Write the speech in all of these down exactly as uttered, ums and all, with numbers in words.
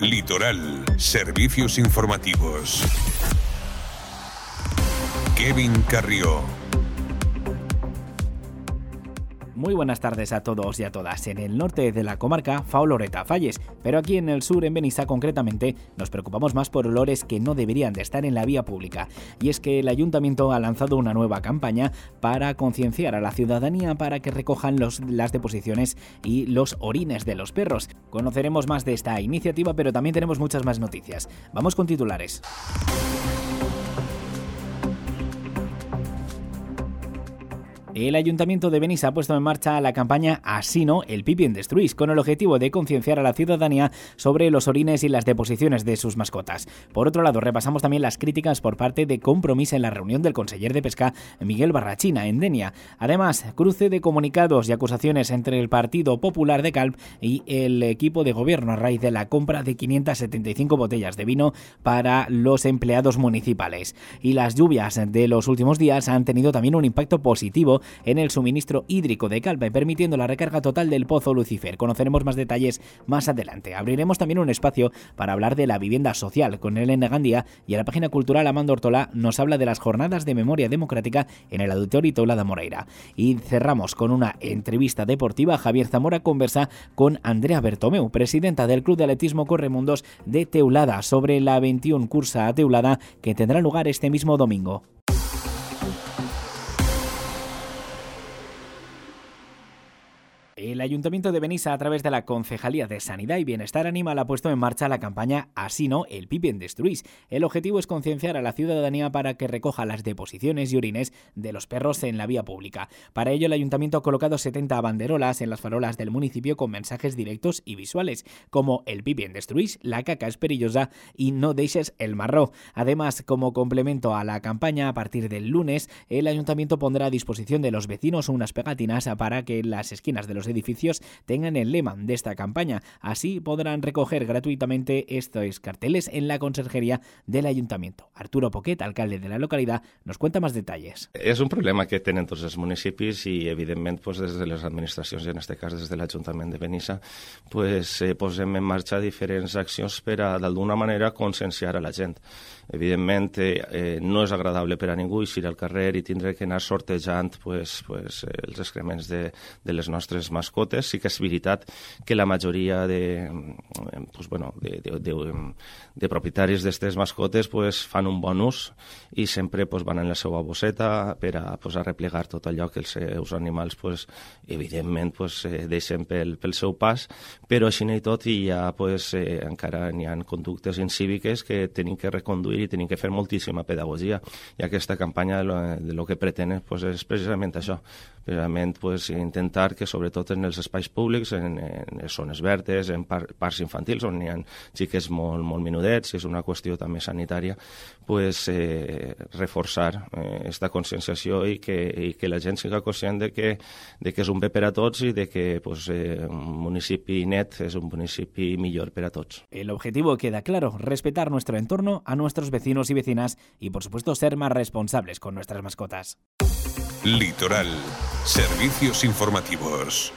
Litoral, servicios informativos. Kevin Carrió. Muy buenas tardes a todos y a todas. En el norte de la comarca fa oloreta a falles, pero aquí en el sur, en Benissa concretamente, nos preocupamos más por olores que no deberían de estar en la vía pública. Y es que el ayuntamiento ha lanzado una nueva campaña para concienciar a la ciudadanía para que recojan los, las deposiciones y los orines de los perros. Conoceremos más de esta iniciativa, pero también tenemos muchas más noticias. Vamos con titulares. El Ayuntamiento de Benissa ha puesto en marcha la campaña Así no, el pipi en destruís, con el objetivo de concienciar a la ciudadanía sobre los orines y las deposiciones de sus mascotas. Por otro lado, repasamos también las críticas por parte de Compromís en la reunión del conseller de Pesca, Miguel Barrachina, en Denia. Además, cruce de comunicados y acusaciones entre el Partido Popular de Calp y el equipo de gobierno a raíz de la compra de quinientas setenta y cinco botellas de vino para los empleados municipales. Y las lluvias de los últimos días han tenido también un impacto positivo en el suministro hídrico de Calpe, permitiendo la recarga total del pozo Lucifer. Conoceremos más detalles más adelante. Abriremos también un espacio para hablar de la vivienda social con Elena Gandía, y en la página cultural Amando Ortola nos habla de las jornadas de memoria democrática en el Auditorio Teulada Moreira. Y cerramos con una entrevista deportiva. Javier Zamora conversa con Andrea Bertomeu, presidenta del Club de Atletismo Corremundos de Teulada, sobre la veintiuna cursa a Teulada que tendrá lugar este mismo domingo. El Ayuntamiento de Benissa, a través de la Concejalía de Sanidad y Bienestar Animal, ha puesto en marcha la campaña Así no, el pipi en destruís. El objetivo es concienciar a la ciudadanía para que recoja las deposiciones y orines de los perros en la vía pública. Para ello, el Ayuntamiento ha colocado setenta banderolas en las farolas del municipio con mensajes directos y visuales, como el pipi en destruís, la caca es perillosa y no deixes el marró. Además, como complemento a la campaña, a partir del lunes, el Ayuntamiento pondrá a disposición de los vecinos unas pegatinas para que las esquinas de los edificios tengan el lema de esta campaña. Así podrán recoger gratuitamente estos carteles en la conserjería del Ayuntamiento. Arturo Poquet, alcalde de la localidad, nos cuenta más detalles. És un problema que tenen tots els municipis i, evidentment, pues, des de les administracions, i en aquest cas des de l'Ajuntament de Benissa, pues, eh, posem en marxa diferents accions per a, d'alguna manera, conscienciar a la gent. Evidentment, eh, no és agradable per a ningú eixir al carrer i tindre que anar sortejant pues, pues, eh, els excrements de, de les nostres mascotes. Sí que és veritat que la majoria de, pues, bueno, de, de, de, de propietaris d'aquestes mascotes pues, fan un bon ús i sempre pues, van en la seva bosseta per a, pues, a replegar tot allò que els seus animals pues, evidentment pues, eh, deixen pel, pel seu pas, però així i tot i ja pues, eh, encara n'hi ha conductes incíviques que tenim que reconduir i tenim que fer moltíssima pedagogia, i aquesta campanya de lo, de lo que pretén pues, és precisament això, precisament pues, intentar que sobretot en els espais públics, en, en les zones verdes, en par, parcs infantils on hi ha xiques molt, molt menudets, és una qüestió també sanitària, pues, eh, reforçar aquesta eh, conscienciació i que, i que la gent siga conscient de que, de que és un bé per a tots i de que pues, eh, un municipi net és un municipi millor per a tots. El objetivo queda claro: respetar nuestro entorno, a nuestros vecinos y vecinas y, por supuesto, ser más responsables con nuestras mascotas. Litoral, servicios informativos.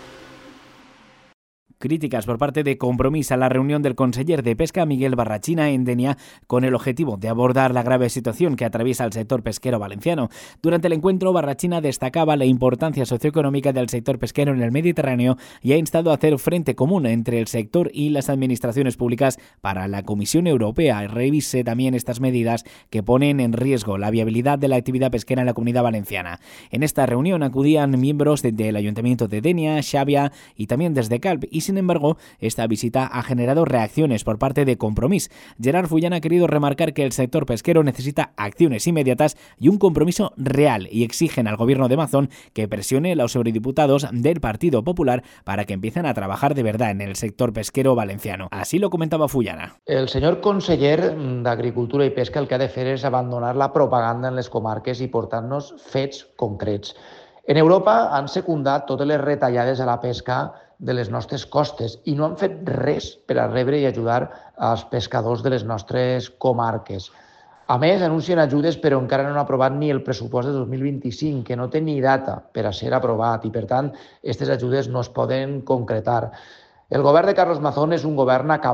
Críticas por parte de Compromís a la reunión del conseller de Pesca, Miguel Barrachina, en Denia, con el objetivo de abordar la grave situación que atraviesa el sector pesquero valenciano. Durante el encuentro, Barrachina destacaba la importancia socioeconómica del sector pesquero en el Mediterráneo y ha instado a hacer frente común entre el sector y las administraciones públicas para la Comisión Europea revise también estas medidas que ponen en riesgo la viabilidad de la actividad pesquera en la Comunidad Valenciana. En esta reunión acudían miembros de, del Ayuntamiento de Denia, Xàbia y también desde Calp, y sin embargo, esta visita ha generado reacciones por parte de Compromís. Gerard Fullana ha querido remarcar que el sector pesquero necesita acciones inmediatas y un compromiso real, y exigen al gobierno de Mazón que presione a los eurodiputados del Partido Popular para que empiecen a trabajar de verdad en el sector pesquero valenciano. Así lo comentaba Fullana. El senyor conseller d'Agricultura i Pesca el que ha de fer és abandonar la propaganda en les comarques i portar-nos fets concrets. En Europa han secundat totes les retallades a la pesca de les nostres costes i no han fet res per a rebre i ajudar als pescadors de les nostres comarques. A més, anuncien ajudes però encara no han aprovat ni el pressupost de dos mil vint-i-cinc, que no té ni data per a ser aprovat i, per tant, aquestes ajudes no es poden concretar. El govern de Carlos Mazón és un govern acabat.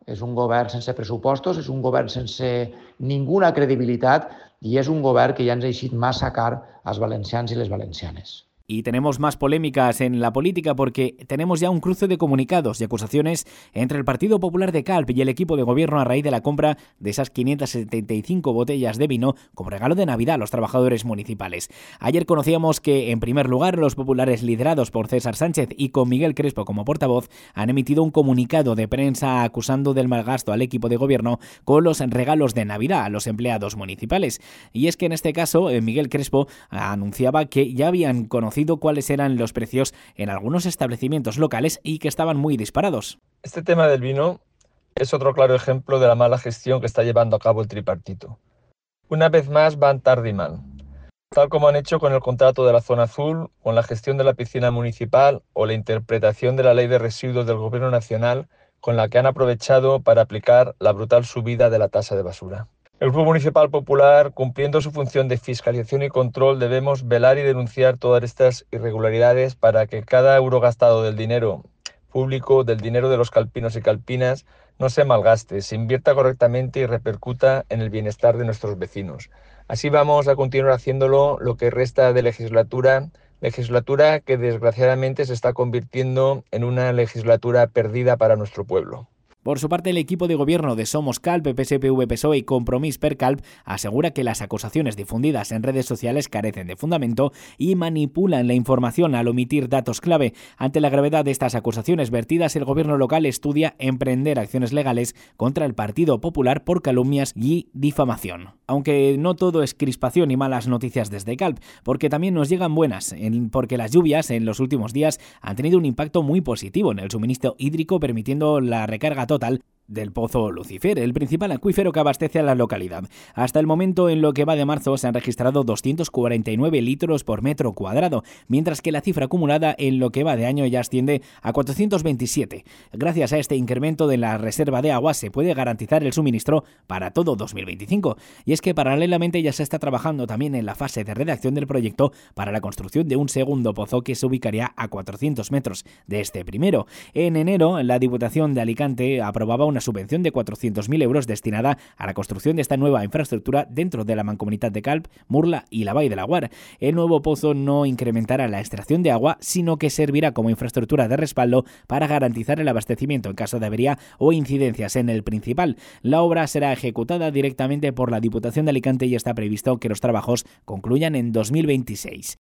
És un govern sense pressupostos, és un govern sense ninguna credibilitat i és un govern que ja ens ha eixit massa car als valencians i les valencianes. Y tenemos más polémicas en la política porque tenemos ya un cruce de comunicados y acusaciones entre el Partido Popular de Calp y el equipo de gobierno a raíz de la compra de esas quinientas setenta y cinco botellas de vino como regalo de Navidad a los trabajadores municipales. Ayer conocíamos que, en primer lugar, los populares liderados por César Sánchez y con Miguel Crespo como portavoz han emitido un comunicado de prensa acusando del malgasto al equipo de gobierno con los regalos de Navidad a los empleados municipales. Y es que en este caso, Miguel Crespo anunciaba que ya habían conocido cuáles eran los precios en algunos establecimientos locales y que estaban muy disparados. Este tema del vino es otro claro ejemplo de la mala gestión que está llevando a cabo el tripartito. Una vez más van tarde y mal, tal como han hecho con el contrato de la zona azul, con la gestión de la piscina municipal o la interpretación de la ley de residuos del Gobierno Nacional, con la que han aprovechado para aplicar la brutal subida de la tasa de basura. El Grupo Municipal Popular, cumpliendo su función de fiscalización y control, debemos velar y denunciar todas estas irregularidades para que cada euro gastado del dinero público, del dinero de los calpinos y calpinas, no se malgaste, se invierta correctamente y repercuta en el bienestar de nuestros vecinos. Así vamos a continuar haciéndolo lo que resta de legislatura, legislatura que desgraciadamente se está convirtiendo en una legislatura perdida para nuestro pueblo. Por su parte, el equipo de gobierno de Somos Calp, P S P V, P S O E y Compromís per Calp asegura que las acusaciones difundidas en redes sociales carecen de fundamento y manipulan la información al omitir datos clave. Ante la gravedad de estas acusaciones vertidas, el gobierno local estudia emprender acciones legales contra el Partido Popular por calumnias y difamación. Aunque no todo es crispación y malas noticias desde Calp, porque también nos llegan buenas, en, porque las lluvias en los últimos días han tenido un impacto muy positivo en el suministro hídrico, permitiendo la recarga total total del Pozo Lucifer, el principal acuífero que abastece a la localidad. Hasta el momento, en lo que va de marzo, se han registrado doscientos cuarenta y nueve litros por metro cuadrado, mientras que la cifra acumulada en lo que va de año ya asciende a cuatrocientos veintisiete. Gracias a este incremento de la reserva de agua se puede garantizar el suministro para todo dos mil veinticinco. Y es que paralelamente ya se está trabajando también en la fase de redacción del proyecto para la construcción de un segundo pozo que se ubicaría a cuatrocientos metros de este primero. En enero, la Diputación de Alicante aprobaba una una subvención de cuatrocientos mil euros destinada a la construcción de esta nueva infraestructura dentro de la Mancomunitat de Calp, Murla y la Vall de Laguar. El nuevo pozo no incrementará la extracción de agua, sino que servirá como infraestructura de respaldo para garantizar el abastecimiento en caso de avería o incidencias en el principal. La obra será ejecutada directamente por la Diputación de Alicante y está previsto que los trabajos concluyan en dos mil veintiséis.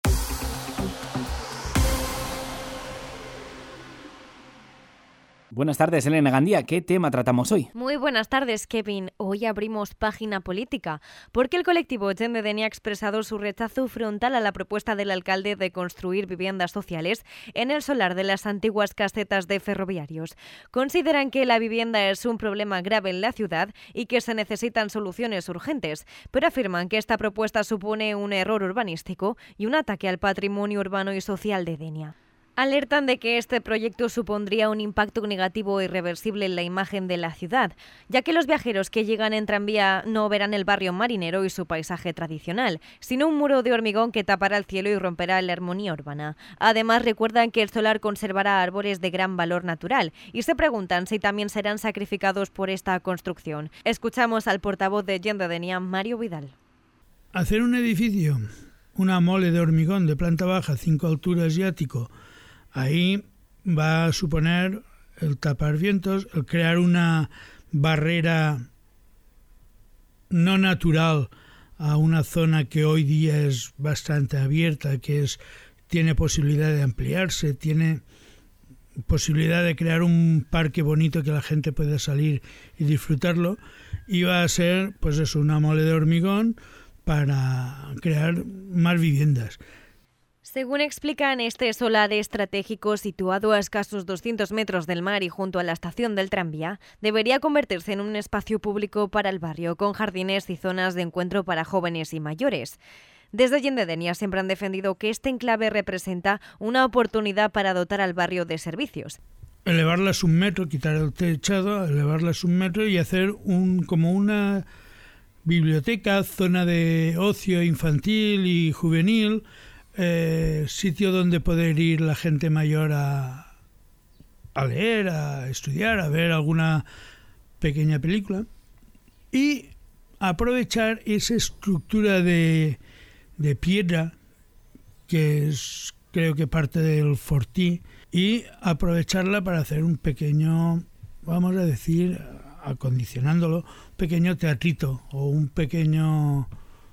Buenas tardes, Elena Gandía. ¿Qué tema tratamos hoy? Muy buenas tardes, Kevin. Hoy abrimos página política, porque el colectivo Gent de Dénia ha expresado su rechazo frontal a la propuesta del alcalde de construir viviendas sociales en el solar de las antiguas casetas de ferroviarios. Consideran que la vivienda es un problema grave en la ciudad y que se necesitan soluciones urgentes, pero afirman que esta propuesta supone un error urbanístico y un ataque al patrimonio urbano y social de Dénia. Alertan de que este proyecto supondría un impacto negativo e irreversible en la imagen de la ciudad, ya que los viajeros que llegan en tranvía no verán el barrio marinero y su paisaje tradicional, sino un muro de hormigón que tapará el cielo y romperá la armonía urbana. Además, recuerdan que el solar conservará árboles de gran valor natural y se preguntan si también serán sacrificados por esta construcción. Escuchamos al portavoz de Gent de Dénia, Mario Vidal. Hacer un edificio, una mole de hormigón de planta baja, cinco alturas y ático, ahí va a suponer el tapar vientos, el crear una barrera no natural a una zona que hoy día es bastante abierta, que es, tiene posibilidad de ampliarse, tiene posibilidad de crear un parque bonito que la gente pueda salir y disfrutarlo, y va a ser pues eso, una mole de hormigón para crear más viviendas. Según explican, este solar estratégico, situado a escasos doscientos metros del mar y junto a la estación del tranvía, debería convertirse en un espacio público para el barrio, con jardines y zonas de encuentro para jóvenes y mayores. Desde Gent de Dénia siempre han defendido que este enclave representa una oportunidad para dotar al barrio de servicios. Elevarlas un metro, quitar el techado, elevarlas un metro y hacer un como una biblioteca, zona de ocio infantil y juvenil, Eh, sitio donde poder ir la gente mayor a, a leer, a estudiar, a ver alguna pequeña película y aprovechar esa estructura de, de piedra que es, creo que parte del Fortí, y aprovecharla para hacer un pequeño, vamos a decir, acondicionándolo, un pequeño teatrito o un pequeño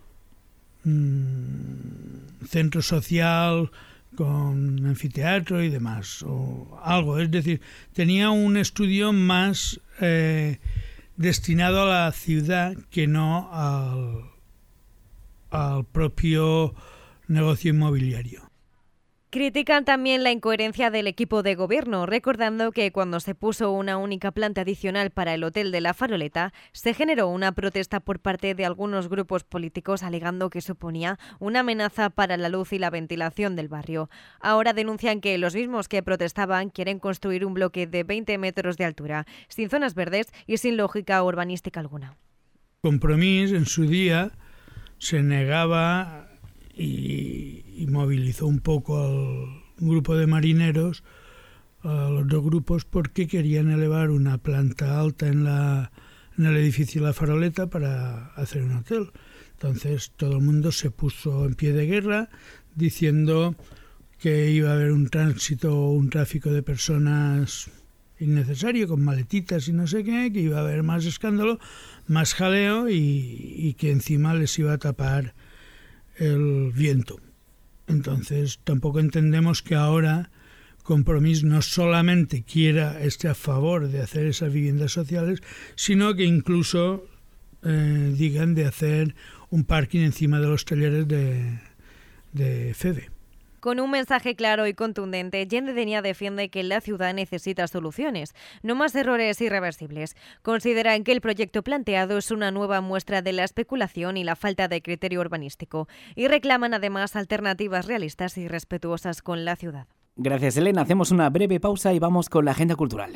mmm, centro social con anfiteatro y demás, o algo. Es decir, tenía un estudio más eh, destinado a la ciudad que no al, al propio negocio inmobiliario. Critican también la incoherencia del equipo de gobierno, recordando que cuando se puso una única planta adicional para el Hotel de la Faroleta, se generó una protesta por parte de algunos grupos políticos alegando que suponía una amenaza para la luz y la ventilación del barrio. Ahora denuncian que los mismos que protestaban quieren construir un bloque de veinte metros de altura, sin zonas verdes y sin lógica urbanística alguna. Compromís en su día se negaba y, y movilizó un poco al grupo de marineros, a los dos grupos, porque querían elevar una planta alta en, la, en el edificio de la Faroleta para hacer un hotel. Entonces todo el mundo se puso en pie de guerra diciendo que iba a haber un tránsito, un tráfico de personas innecesario, con maletitas y no sé qué, que iba a haber más escándalo, más jaleo y, y que encima les iba a tapar el viento. Entonces tampoco entendemos que ahora Compromís no solamente quiera esté a favor de hacer esas viviendas sociales, sino que incluso eh, digan de hacer un parking encima de los talleres de, de Feve. Con un mensaje claro y contundente, Gent de Denia defiende que la ciudad necesita soluciones, no más errores irreversibles. Consideran que el proyecto planteado es una nueva muestra de la especulación y la falta de criterio urbanístico, y reclaman además alternativas realistas y respetuosas con la ciudad. Gracias, Elena. Hacemos una breve pausa y vamos con la agenda cultural.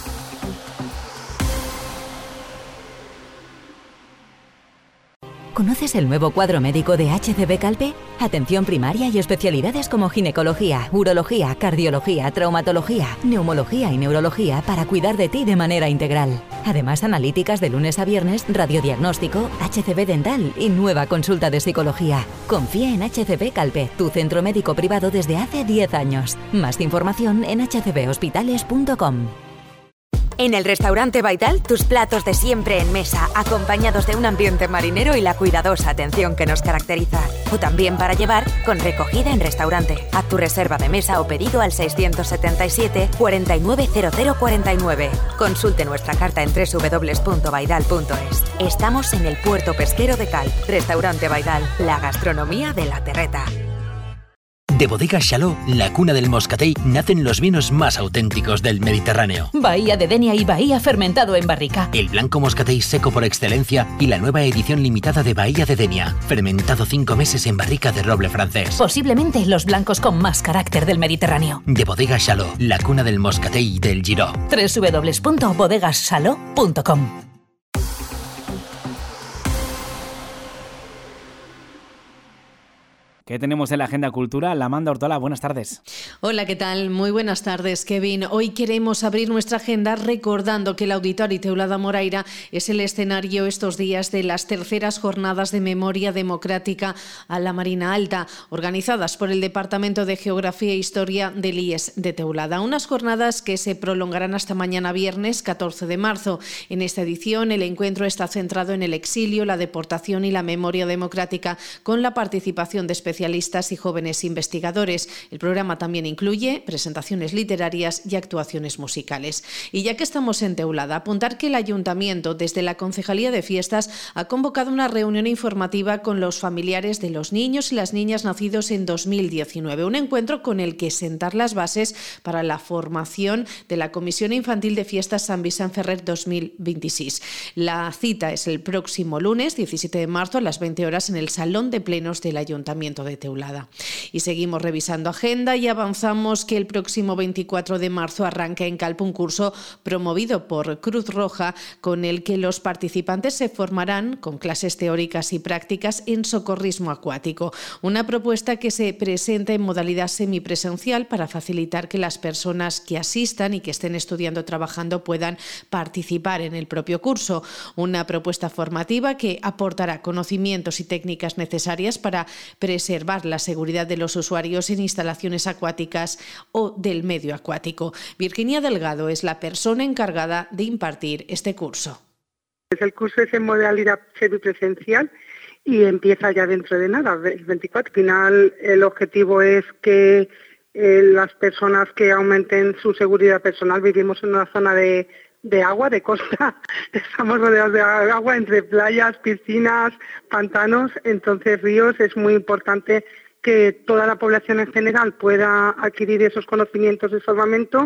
¿Conoces el nuevo cuadro médico de H C B Calpe? Atención primaria y especialidades como ginecología, urología, cardiología, traumatología, neumología y neurología para cuidar de ti de manera integral. Además, analíticas de lunes a viernes, radiodiagnóstico, H C B dental y nueva consulta de psicología. Confía en H C B Calpe, tu centro médico privado desde hace diez años. Más información en h c b hospitales punto com. En el restaurante Baidal, tus platos de siempre en mesa, acompañados de un ambiente marinero y la cuidadosa atención que nos caracteriza. O también para llevar, con recogida en restaurante. Haz tu reserva de mesa o pedido al seiscientos setenta y siete, cuarenta y nueve cero cero cuarenta y nueve. Consulte nuestra carta en doble u doble u doble u punto baidal punto es. Estamos en el puerto pesquero de Calp. Restaurante Baidal, la gastronomía de la terreta. De Bodegas Chaló, la cuna del moscatell, nacen los vinos más auténticos del Mediterráneo. Bahía de Denia y Bahía fermentado en barrica. El blanco moscatell seco por excelencia y la nueva edición limitada de Bahía de Denia, fermentado cinco meses en barrica de roble francés. Posiblemente los blancos con más carácter del Mediterráneo. De Bodegas Chaló, la cuna del moscatell del Giró. doble u doble u doble u punto bodegas chaló punto com. ¿Qué tenemos en la agenda cultural? Amanda Ortola, buenas tardes. Hola, ¿qué tal? Muy buenas tardes, Kevin. Hoy queremos abrir nuestra agenda recordando que el Auditori Teulada Moraira es el escenario estos días de las terceras jornadas de memoria democrática a la Marina Alta, organizadas por el Departamento de Geografía e Historia del I E S de Teulada. Unas jornadas que se prolongarán hasta mañana viernes catorce de marzo. En esta edición, el encuentro está centrado en el exilio, la deportación y la memoria democrática, con la participación de especialistas y jóvenes investigadores. El programa también incluye presentaciones literarias y actuaciones musicales. Y ya que estamos en Teulada, apuntar que el Ayuntamiento, desde la Concejalía de Fiestas, ha convocado una reunión informativa con los familiares de los niños y las niñas nacidos en dos mil diecinueve. Un encuentro con el que sentar las bases para la formación de la Comisión Infantil de Fiestas Sant Vicent Ferrer dos mil veintiséis. La cita es el próximo lunes, diecisiete de marzo, a las veinte horas, en el Salón de Plenos del Ayuntamiento Ayuntamiento de Teulada. Y seguimos revisando agenda y avanzamos que el próximo veinticuatro de marzo arranca en Calpe un curso promovido por Cruz Roja con el que los participantes se formarán con clases teóricas y prácticas en socorrismo acuático. Una propuesta que se presenta en modalidad semipresencial para facilitar que las personas que asistan y que estén estudiando o trabajando puedan participar en el propio curso. Una propuesta formativa que aportará conocimientos y técnicas necesarias para preservar la seguridad de los usuarios en instalaciones acuáticas o del medio acuático. Virginia Delgado es la persona encargada de impartir este curso. El curso es en modalidad semipresencial y empieza ya dentro de nada, el veinticuatro. Al final el objetivo es que eh, las personas que aumenten su seguridad personal, vivimos en una zona de, de agua, de costa, estamos rodeados de agua entre playas, piscinas, pantanos, entonces ríos, es muy importante que toda la población en general pueda adquirir esos conocimientos de salvamento,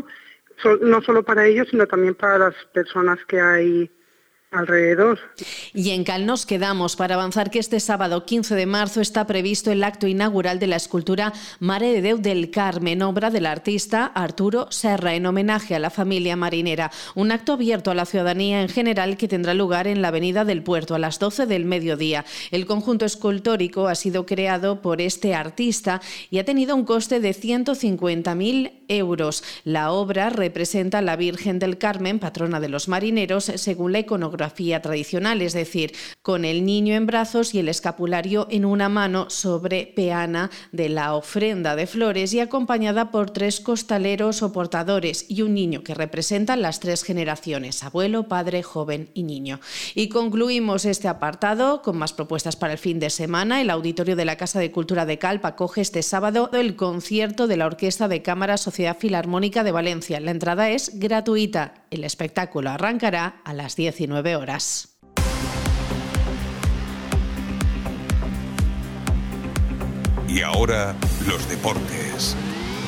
no solo para ellos, sino también para las personas que hay alrededor. Y en Cal nos quedamos para avanzar que este sábado quince de marzo está previsto el acto inaugural de la escultura Mare de Déu del Carmen, obra del artista Arturo Serra, en homenaje a la familia marinera. Un acto abierto a la ciudadanía en general que tendrá lugar en la Avenida del Puerto a las doce del mediodía. El conjunto escultórico ha sido creado por este artista y ha tenido un coste de ciento cincuenta mil euros. La obra representa a la Virgen del Carmen, patrona de los marineros, según la iconografía tradicional, es decir, con el niño en brazos y el escapulario en una mano sobre peana de la ofrenda de flores y acompañada por tres costaleros o portadores y un niño que representa las tres generaciones, abuelo, padre, joven y niño. Y concluimos este apartado con más propuestas para el fin de semana. El auditorio de la Casa de Cultura de Calpe acoge este sábado el concierto de la Orquesta de Cámara Sociedad Filarmónica de Valencia. La entrada es gratuita. El espectáculo arrancará a las diecinueve horas. Y ahora, los deportes.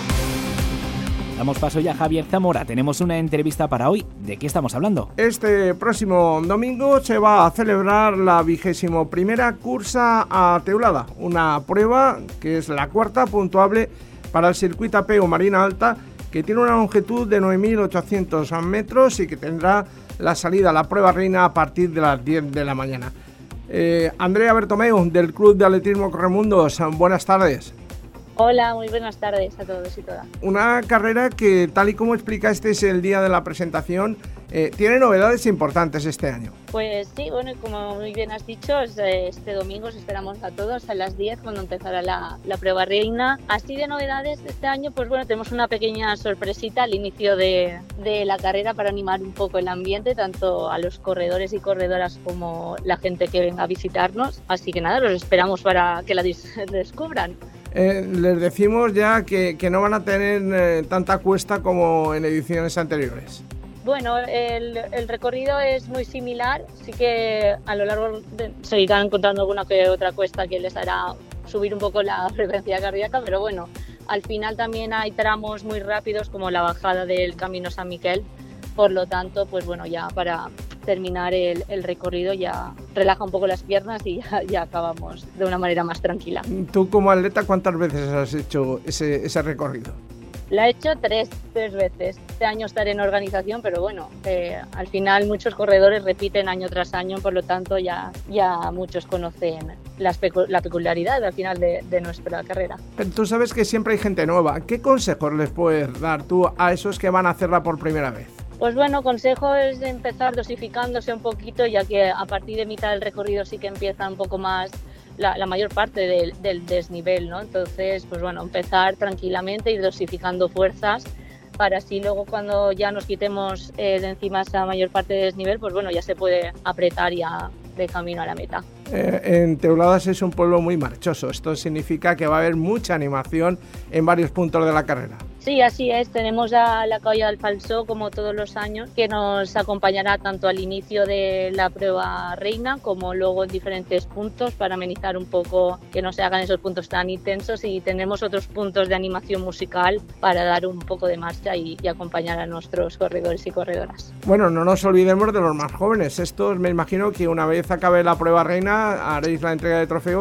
Damos paso ya a Javier Zamora. Tenemos una entrevista para hoy. ¿De qué estamos hablando? Este próximo domingo se va a celebrar la vigésimo primera cursa a Teulada, una prueba que es la cuarta puntuable para el circuito Apeo Marina Alta, que tiene una longitud de nueve mil ochocientos metros y que tendrá la salida a la prueba reina a partir de las diez de la mañana. Eh, Andrea Bertomeu, del Club de Atletismo Corremundos, buenas tardes. Hola, muy buenas tardes a todos y todas. Una carrera que, tal y como explicaste el día de la presentación, eh, tiene novedades importantes este año. Pues sí, bueno, como muy bien has dicho, este domingo os esperamos a todos a las diez cuando empezará la, la prueba reina. Así de novedades este año, pues bueno, tenemos una pequeña sorpresita al inicio de, de la carrera para animar un poco el ambiente, tanto a los corredores y corredoras como la gente que venga a visitarnos. Así que nada, los esperamos para que la dis- descubran. Eh, les decimos ya que, que no van a tener eh, tanta cuesta como en ediciones anteriores. Bueno, el, el recorrido es muy similar, sí que a lo largo de, se irán encontrando alguna que otra cuesta que les hará subir un poco la frecuencia cardíaca, pero bueno, al final también hay tramos muy rápidos como la bajada del Camino San Miquel, por lo tanto, pues bueno, ya para terminar el, el recorrido ya relaja un poco las piernas y ya, ya acabamos de una manera más tranquila. Tú como atleta, ¿cuántas veces has hecho ese, ese recorrido? La he hecho tres, tres veces. Este año estaré en organización, pero bueno, eh, al final muchos corredores repiten año tras año, por lo tanto ya, ya muchos conocen las pecu- la peculiaridad al final de, de nuestra carrera. Tú sabes que siempre hay gente nueva. ¿Qué consejos les puedes dar tú a esos que van a hacerla por primera vez? Pues bueno, consejo es empezar dosificándose un poquito, ya que a partir de mitad del recorrido sí que empieza un poco más la, la mayor parte del, del desnivel, ¿no? Entonces, pues bueno, empezar tranquilamente, ir dosificando fuerzas para así luego cuando ya nos quitemos eh, de encima esa mayor parte del desnivel, pues bueno, ya se puede apretar ya de camino a la meta. Eh, en Teuladas es un pueblo muy marchoso. Esto significa que va a haber mucha animación en varios puntos de la carrera. Sí, así es. Tenemos a la Colla del Falsó, como todos los años, que nos acompañará tanto al inicio de la prueba reina como luego en diferentes puntos para amenizar un poco que no se hagan esos puntos tan intensos, y tenemos otros puntos de animación musical para dar un poco de marcha y, y acompañar a nuestros corredores y corredoras. Bueno, no nos olvidemos de los más jóvenes. Estos, me imagino que una vez acabe la prueba reina haréis la entrega de trofeos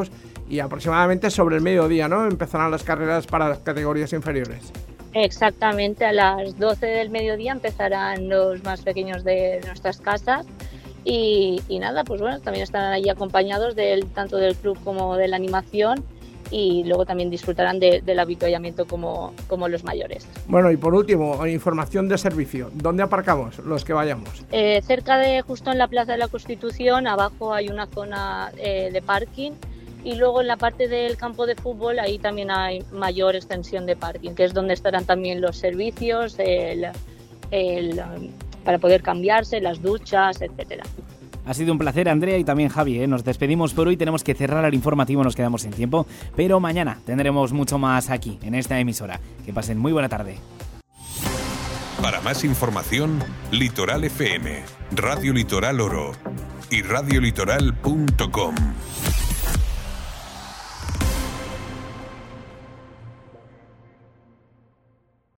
y aproximadamente sobre el mediodía, ¿no?, empezarán las carreras para las categorías inferiores. Exactamente, a las doce del mediodía empezarán los más pequeños de nuestras casas y, y nada, pues bueno, también estarán allí acompañados del, tanto del club como de la animación y luego también disfrutarán de, del avituallamiento como, como los mayores. Bueno, y por último, información de servicio. ¿Dónde aparcamos los que vayamos? Eh, cerca de, justo en la Plaza de la Constitución, abajo hay una zona eh, de parking y luego en la parte del campo de fútbol ahí también hay mayor extensión de parking, que es donde estarán también los servicios, el, el, para poder cambiarse, las duchas, etcétera. Ha sido un placer, Andrea, y también Javi, ¿eh? Nos despedimos por hoy, tenemos que cerrar el informativo, nos quedamos sin tiempo, pero mañana tendremos mucho más aquí, en esta emisora. Que pasen muy buena tarde. Para más información, Litoral F M, Radio Litoral Oro y radio litoral punto com.